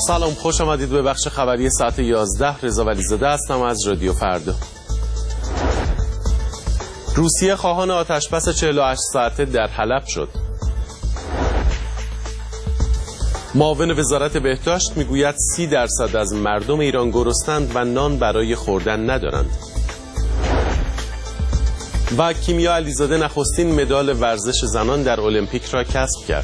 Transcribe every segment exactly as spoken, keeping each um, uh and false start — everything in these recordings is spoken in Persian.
سلام، خوش آمدید به بخش خبری ساعت یازده. رضا ولیزاده هستم از رادیو فردا. روسیه خواهان آتشبس چهل و هشت ساعته در حلب شد. معاون وزارت بهداشت میگوید سی درصد از مردم ایران گرسنه‌اند و نان برای خوردن ندارند. و کیمیا علیزاده نخستین مدال ورزش زنان در المپیک را کسب کرد.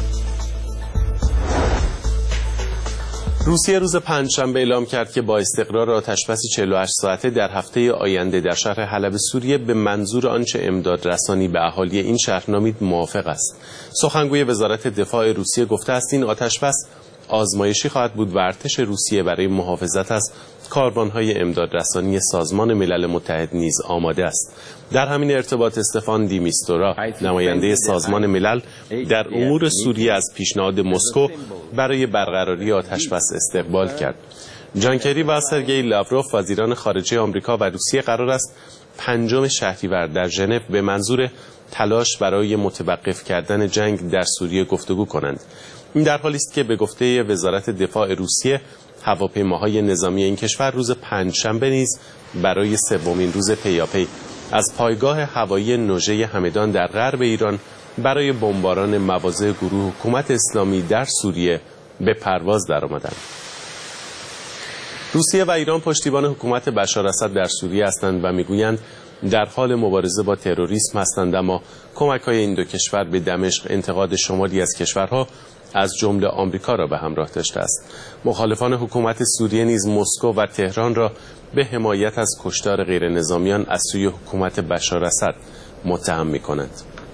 روسیه روز پنجشنبه اعلام کرد که با استقرار آتشبسی چهل و هشت ساعته در هفته آینده در شهر حلب سوریه به منظور آنچه امداد رسانی به اهالی این شهر نامید موافق است. سخنگوی وزارت دفاع روسیه گفته است این آتشبس آزمایشی خواهد بود و ارتش روسیه برای محافظت از کاروان‌های امداد رسانی سازمان ملل متحد نیز آماده است. در همین ارتباط استفان دیمیستورا، نماینده سازمان ملل در امور سوریه، از پیشنهاد مسکو برای برقراری آتشبس استقبال کرد. جان کری و سرگئی لاوروف، وزیران خارجه آمریکا و روسیه، قرار است پنجم شهریور در ژنو به منظور تلاش برای متوقف کردن جنگ در سوریه گفتگو کنند. این در حالی است که به گفته وزارت دفاع روسیه هواپیماهای نظامی این کشور روز پنجشنبه نیز برای سومین روز پیاپی از پایگاه هوایی نوژه همدان در غرب ایران برای بمباران مواضع گروه حکومت اسلامی در سوریه به پرواز درآمدند. روسیه و ایران پشتیبان حکومت بشار اسد در سوریه هستند و میگویند در حال مبارزه با تروریسم هستند، اما کمک‌های این دو کشور به دمشق انتقاد شمالی از کشورها از جمله آمریکا را به همراه داشته است. مخالفان حکومت سوریه نیز مسکو و تهران را به حمایت از کشتار غیر نظامیان از سوی حکومت بشار اسد متهم می‌کنند.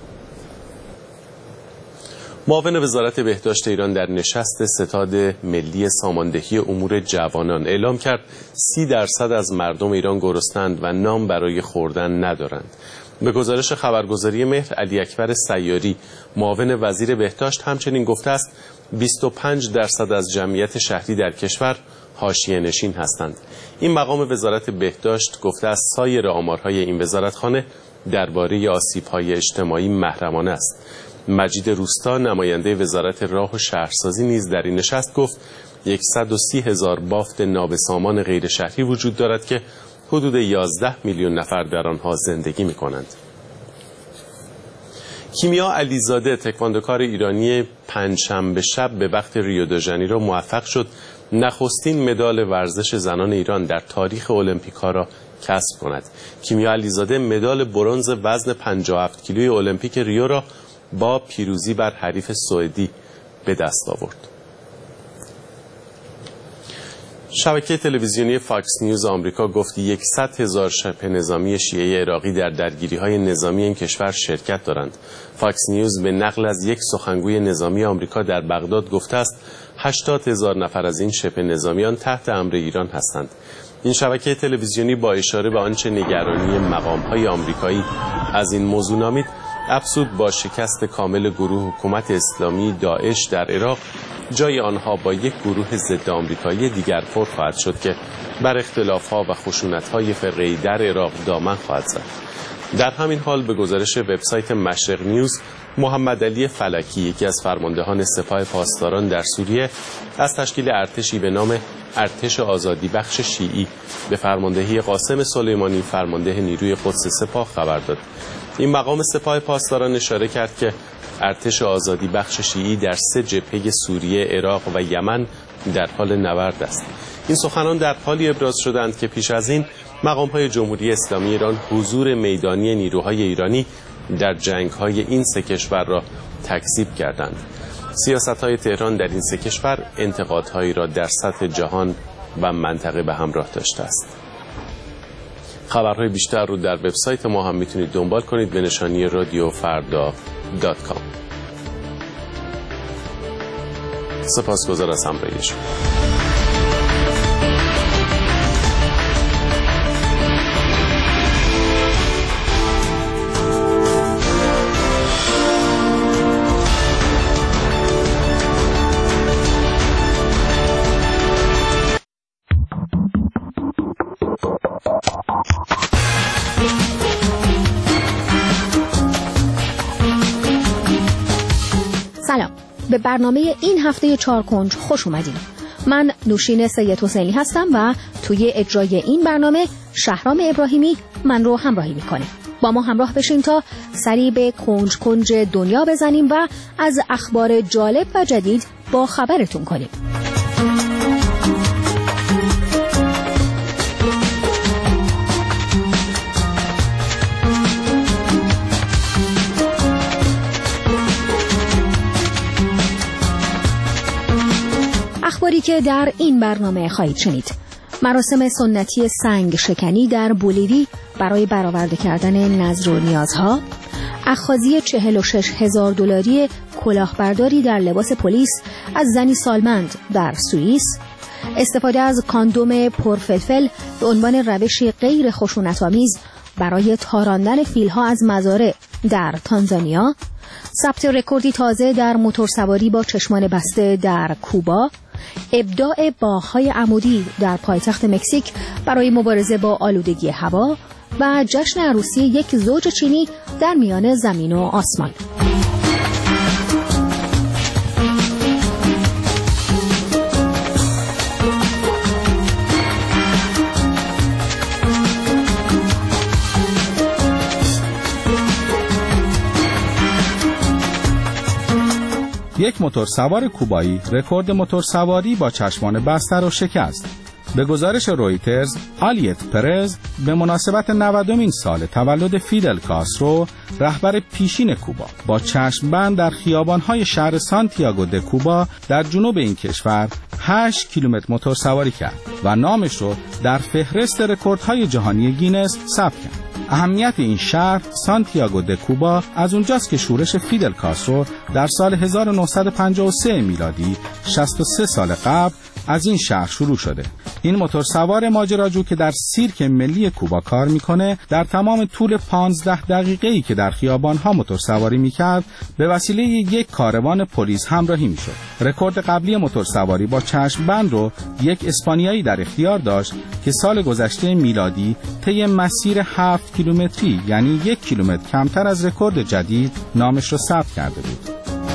معاون وزارت بهداشت ایران در نشست ستاد ملی ساماندهی امور جوانان اعلام کرد سی درصد از مردم ایران گرسنه‌اند و نان برای خوردن ندارند. به گزارش خبرگزاری مهر، علی اکبر سیاری، معاون وزیر بهداشت، همچنین گفته است بیست و پنج درصد از جمعیت شهری در کشور حاشیه نشین هستند. این مقام وزارت بهداشت گفته است سایر آمارهای این وزارتخانه درباره آسیب‌های اجتماعی محرمانه است. مجید روستا، نماینده وزارت راه و شهرسازی، نیز در این نشست گفت صد و سی هزار بافت نابسامان غیر شهری وجود دارد که حدود یازده میلیون نفر در آنها زندگی می کنند. کیمیا علیزاده، تکواندوکار ایرانی، پنجشنبه شب به وقت ریو دو ژانیرو موفق شد نخستین مدال ورزش زنان ایران در تاریخ المپیک‌ها را کسب کند. کیمیا علیزاده مدال برنز وزن پنجاه و هفت کیلوی المپیک ریو را با پیروزی بر حریف سوئدی به دست آورد. شبکه تلویزیونی فاکس نیوز آمریکا گفت صد هزار شبه نظامی شیعه عراقی در درگیری‌های نظامی این کشور شرکت دارند. فاکس نیوز به نقل از یک سخنگوی نظامی آمریکا در بغداد گفته است هشتاد هزار نفر از این شبه نظامیان تحت امر ایران هستند. این شبکه تلویزیونی با اشاره به آنچه نگرانی مقام‌های آمریکایی از این موضوع نامید، افزود با شکست کامل گروه حکومت اسلامی داعش در عراق، جای آنها با یک گروه ضد آمریکایی دیگر پر خواهد شد که بر اختلاف‌ها و خشونت‌های فرقه‌ای در عراق دامن خواهد زد. در همین حال به گزارش وبسایت مشرق نیوز، محمد علی فلکی، یکی از فرماندهان سپاه پاسداران در سوریه، از تشکیل ارتشی به نام ارتش آزادی بخش شیعی به فرماندهی قاسم سلیمانی، فرمانده نیروی قدس سپاه، خبر داد. این مقام سپاه پاسداران اشاره کرد که ارتش آزادی بخش شیعی در سه جبهه سوریه، عراق و یمن در حال نبرد است. این سخنان در حالی ابراز شدند که پیش از این مقام‌های جمهوری اسلامی ایران حضور میدانی نیروهای ایرانی در جنگ‌های این سه کشور را تکذیب کردند. سیاست‌های تهران در این سه کشور انتقادهایی را در سطح جهان و منطقه به همراه داشته است. خبرهای بیشتر رو در وبسایت ما هم میتونید دنبال کنید به نشانی رادیو فردا دات کام. سپاسگزار از همراهی شما. سلام، به برنامه این هفته چهار کنج خوش اومدین. من نوشین سید حسینی هستم و توی اجرای این برنامه شهرام ابراهیمی من رو همراهی میکنه. با ما همراه بشین تا سری به کنج کنج دنیا بزنیم و از اخبار جالب و جدید با خبرتون کنیم. اخباری که در این برنامه خواهید شنید: مراسم سنتی سنگ شکنی در بولیوی برای برآورده کردن نذر و نیازها، اخاذی چهل و شش هزار دلاری کلاهبرداری در لباس پلیس از زنی سالمند در سوئیس، استفاده از کاندوم پرفلفل به عنوان روشی غیر خشونت‌آمیز برای تاراندن فیل‌ها از مزارع در تانزانیا، ثبت رکوردی تازه در موتورسواری با چشمان بسته در کوبا، ابداع باغ‌های عمودی در پایتخت مکزیک برای مبارزه با آلودگی هوا و جشن عروسی یک زوج چینی در میان زمین و آسمان. یک موتورسوار کوبایی رکورد موتورسواری با چشمان بسته را شکست. به گزارش رویترز، آلیت پرز به مناسبت نودمین سال تولد فیدل کاسترو، رهبر پیشین کوبا، با چشمبند در خیابان‌های شهر سانتیاگو د کوبا در جنوب این کشور هشت کیلومتر موتورسواری کرد و نامش رو در فهرست رکوردهای جهانی گینس ثبت کرد. اهمیت این شهر سانتیاگو د کوبا از اونجاست که شورش فیدل کاسترو در سال هزار و نهصد و پنجاه و سه میلادی شصت و سه سال قبل از این شهر شروع شده. این موتورسوار ماجراجو که در سیرک ملی کوبا کار میکنه، در تمام طول پانزده دقیقه‌ای که در خیابان‌ها موتورسواری میکرد به وسیله یک کاروان پلیس همراهی میشد. رکورد قبلی موتورسواری با چشمبند رو یک اسپانیایی در اختیار داشت که سال گذشته میلادی طی مسیر هفت کیلومتری، یعنی یک کیلومتر کمتر از رکورد جدید، نامش رو ثبت کرده بود.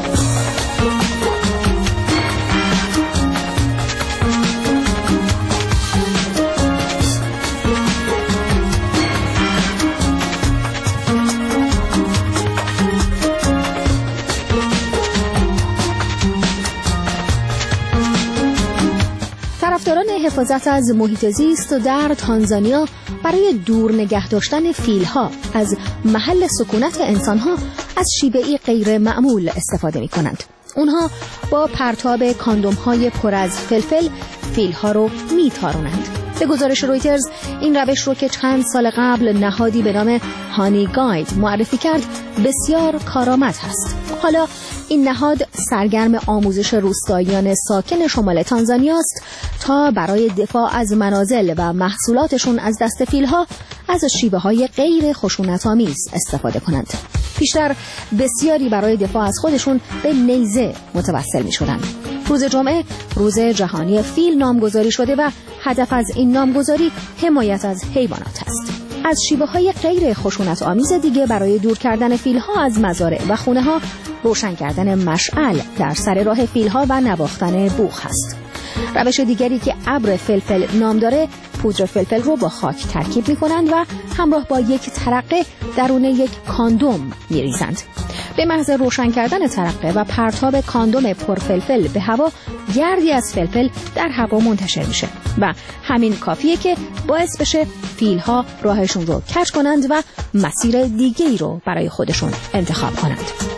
طرفداران حفاظت از محیط زیست در تانزانیا برای دور نگه داشتن فیل‌ها از محل سکونت انسان‌ها از شیوه‌ای غیر معمول استفاده می‌کنند. اونها با پرتاب کاندوم‌های پر از فلفل فیل‌ها رو می‌تارونند. به گزارش رویترز، این روش رو که چند سال قبل نهادی به نام هانی گاید معرفی کرد بسیار کارآمد هست. حالا این نهاد سرگرم آموزش روستاییان ساکن شمال تانزانیا است تا برای دفاع از منازل و محصولاتشون از دست فیل‌ها از شیوه‌های غیر خشونت‌آمیز استفاده کنند. پیشتر بسیاری برای دفاع از خودشون به نیزه متوسل می‌شدند. روز جمعه روز جهانی فیل نامگذاری شده و هدف از این نامگذاری حمایت از حیوانات است. از شیوه‌های غیر خشونت‌آمیز دیگه برای دور کردن فیل‌ها از مزارع و خونه‌ها، روشن کردن مشعل در سر راه فیل‌ها و نواختن بوق است. روش دیگری که ابر فلفل نام داره، پودر فلفل رو با خاک ترکیب می‌کنند و همراه با یک ترقه درون یک کاندوم می‌ریزند. به محض روشن کردن ترقه و پرتاب کاندوم پرفلفل به هوا، گردی از فلفل در هوا منتشر میشه و همین کافیه که باعث بشه فیل‌ها راهشون رو کج کنند و مسیر دیگه‌ای رو برای خودشون انتخاب کنند.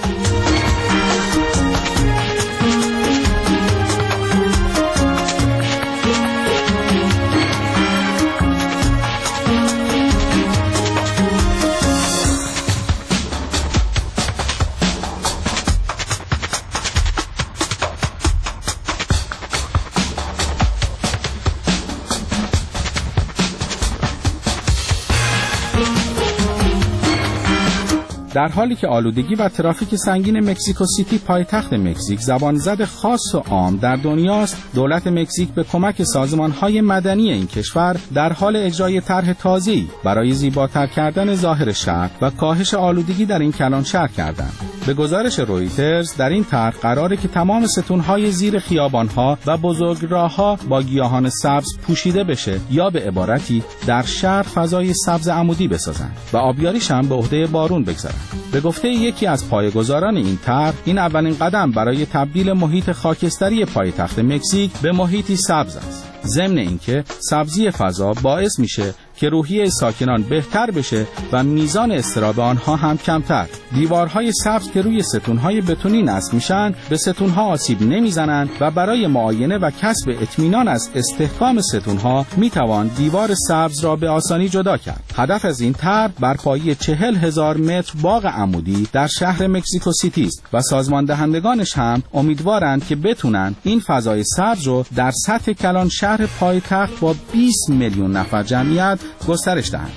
در حالی که آلودگی و ترافیک سنگین مکزیکو سیتی پایتخت مکزیک زبانزد خاص و عام در دنیاست، دولت مکزیک به کمک سازمان‌های مدنی این کشور در حال اجرای طرح تازه‌ای برای زیباتر کردن ظاهر شهر و کاهش آلودگی در این کلان شهر کردند. به گزارش رویترز در این طرح قراره که تمام ستونهای زیر خیابانها و بزرگراه‌ها با گیاهان سبز پوشیده بشه یا به عبارتی در شهر فضای سبز عمودی بسازن و آبیاریش هم به عهده بارون بگذارن. به گفته یکی از پایه‌گذاران این طرح، این اولین قدم برای تبدیل محیط خاکستری پایتخت مکزیک به محیطی سبز است. ضمن اینکه سبزی فضا باعث میشه که روحیه ساکنان بهتر بشه و میزان اضطراب آنها هم کمتر. دیوارهای سبز که روی ستونهای بتونی نصب میشن به ستونها آسیب نمیزنن و برای معاینه و کسب اطمینان از استحکام ستونها میتوان دیوار سبز را به آسانی جدا کرد. هدف از این طرح برپایی چهل هزار متر باغ عمودی در شهر مکزیکو سیتی است و سازمان دهندگانش هم امیدوارند که بتونن این فضای سبز رو در سطح کلان شهر پایتخت با بیست میلیون نفر جمعیت گسترش دهند.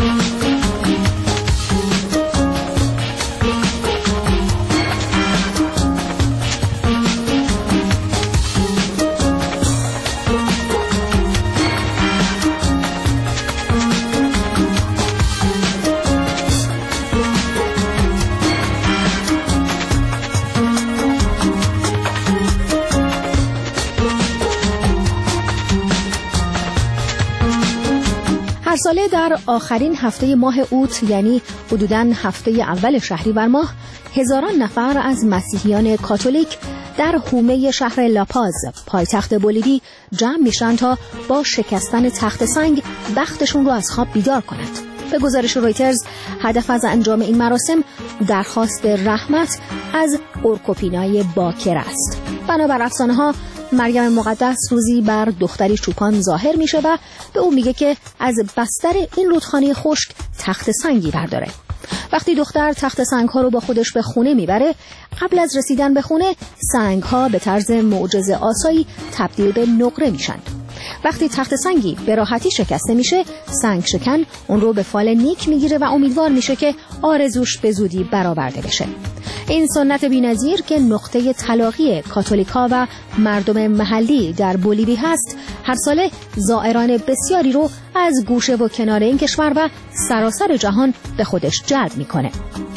هر ساله در آخرین هفته ماه اوت، یعنی حدوداً هفته اول شهریور ماه، هزاران نفر از مسیحیان کاتولیک در حومه شهر لاپاز، پایتخت بولیوی، جمع میشن تا با شکستن تخت سنگ بختشون رو از خواب بیدار کنند. به گزارش رویترز، هدف از انجام این مراسم درخواست رحمت از اورکوپینای باکر است. بنابر افسانه‌ها، مریم مقدس روزی بر دختری چوپان ظاهر میشه و به او میگه که از بستر این رودخانه خشک تخت سنگی برداره. وقتی دختر تخت سنگ ها رو با خودش به خونه میبره، قبل از رسیدن به خونه سنگ ها به طرز معجزه آسایی تبدیل به نقره میشن. وقتی تخت سنگی به راحتی شکسته میشه، سنگ شکن اون رو به فال نیک میگیره و امیدوار میشه که آرزوش به زودی برآورده بشه. این سنت بی‌نظیر که نقطه تلاقی کاتولیکا و مردم محلی در بولیوی هست، هر ساله زائران بسیاری رو از گوشه و کنار این کشور و سراسر جهان به خودش جلب میکنه.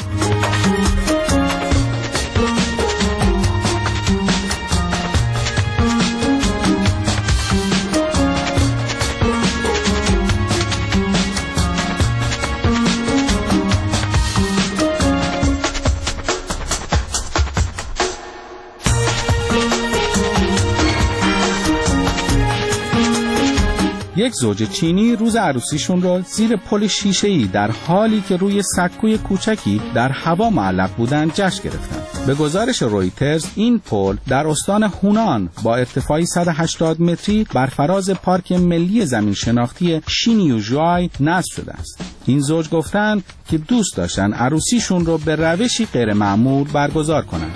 یک زوج چینی روز عروسیشون رو زیر پل شیشه‌ای در حالی که روی سکوی کوچکی در هوا معلق بودن جشن گرفتن. به گزارش رویترز، این پل در استان هونان با ارتفاعی صد و هشتاد متری بر فراز پارک ملی زمین شناختی شینیوژوای نصب شده است. این زوج گفتند که دوست داشتن عروسیشون رو به روشی غیر معمول برگزار کنند.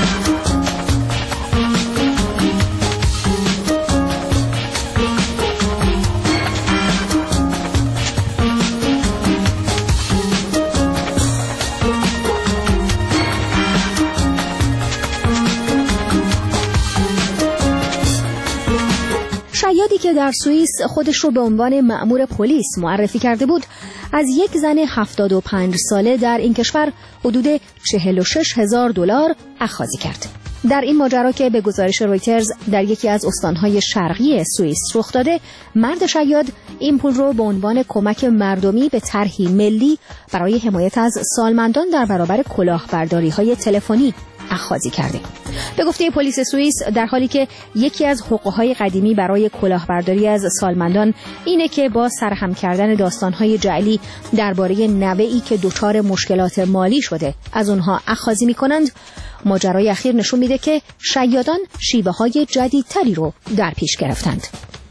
شیادی که در سوئیس خودش رو به عنوان مأمور پلیس معرفی کرده بود، از یک زن هفتاد و پنج ساله در این کشور حدود چهل و شش هزار دلار اخاذی کرد. در این ماجرا که به گزارش رویترز در یکی از استانهای شرقی سوئیس رخ داده، مرد شیاد این پول رو به عنوان کمک مردمی به طرحی ملی برای حمایت از سالمندان در برابر کلاهبرداری‌های تلفنی اخاذی کرده. به گفته پلیس سوئیس، در حالی که یکی از حقوق‌های قدیمی برای کلاهبرداری از سالمندان اینه که با سرهم کردن داستان‌های جعلی درباره نوه‌ای که دچار مشکلات مالی شده از اونها اخاذی می‌کنند، ماجرای اخیر نشون میده که شیادان شیوه‌های جدیدتری رو در پیش گرفتند.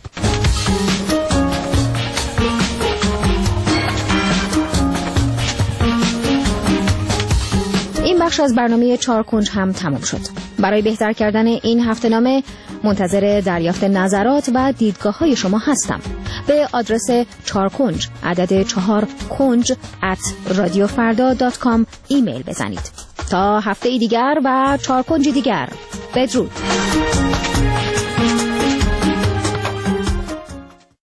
این بخش از برنامه چهار کنج هم تمام شد. برای بهتر کردن این هفته‌نامه منتظر دریافت نظرات و دیدگاه‌های شما هستم. به آدرس چهار کنج عدد چهار کنج ات رادیو فردا دات کام ایمیل بزنید. تا هفته دیگر و چهار کنج دیگر، بدرود.